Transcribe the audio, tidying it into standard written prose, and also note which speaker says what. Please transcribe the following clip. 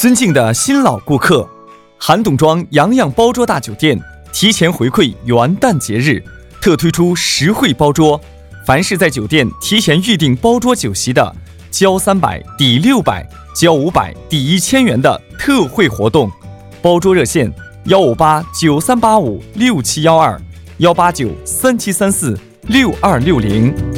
Speaker 1: 尊敬的新老顾客，韩董庄洋洋包桌大酒店提前回馈元旦节日，特推出实惠包桌，凡是在酒店提前预订包桌酒席的，交300抵600，交500抵1000元的特惠活动。包桌热线15893856712，18937346260。